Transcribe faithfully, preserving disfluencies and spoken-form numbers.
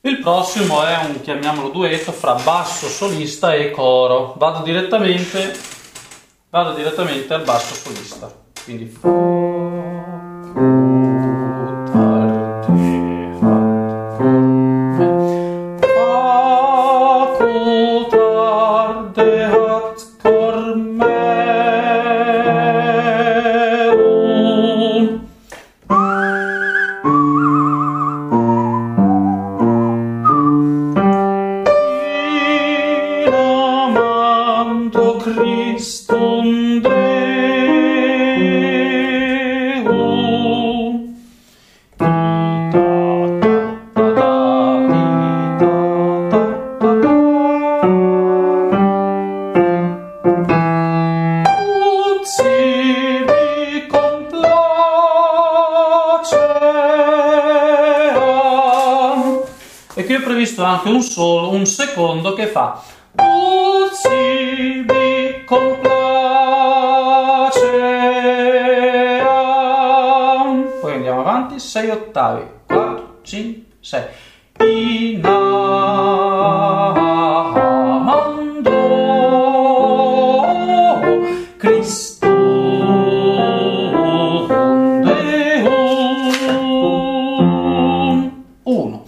Il prossimo è un, chiamiamolo duetto, fra basso solista e coro. Vado direttamente, vado direttamente al basso solista. Quindi fa, Christum Deum. Ut sibi complaceam. E qui ho previsto anche un solo, un secondo che fa ut sibi complaceam. Poi andiamo avanti, sei ottavi, quattro, cinque, sei. In amando Christum Deum. Uno.